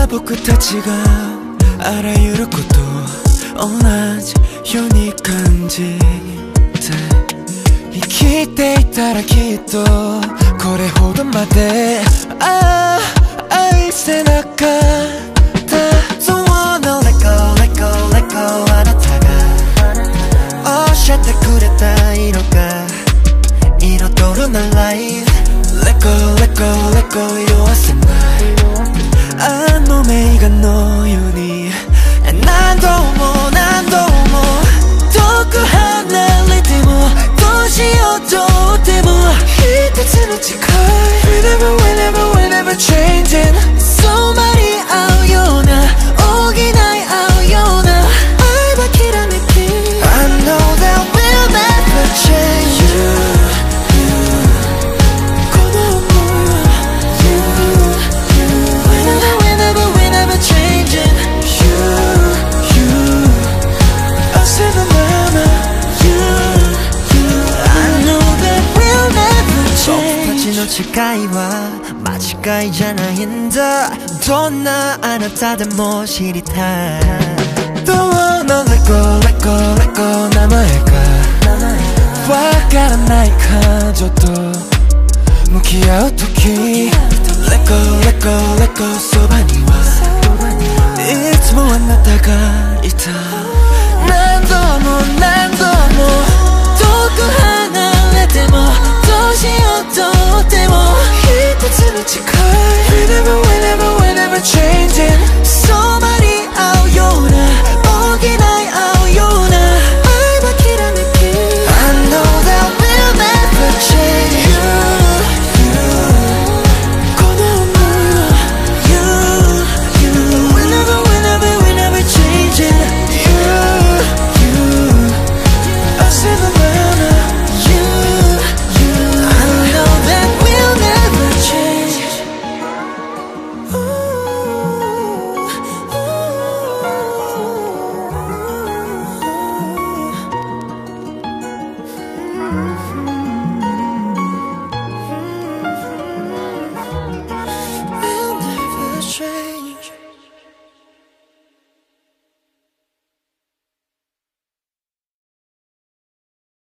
僕たちがあらゆること同じように感じて生きていたらきっとこれほどまで愛せなかった。 Don't wanna let go, let go, let go あなたが教えてくれた色が彩るな Life Let go, let go, let go 色褪せないあの名画のように何度も何度も遠く離れてもどうしようとっても一つの誓い Whenever, whenever, whenever changing 染まり合うような補い合うような愛はきらめき I know that we'll never changeこの想いは Whenever, whenever, whenever changing I say the mama I know that we'll never change 僕たちの誓いは間違いじゃないんだどんなあなたでも知りたい Don't wanna let go, let go, let go 名前がわからない感情と向き合うとき Let go, let go, let go そばにはいつもあなたがいた何度も何度も遠く離れてもどうしようとっても一つの誓い Whenever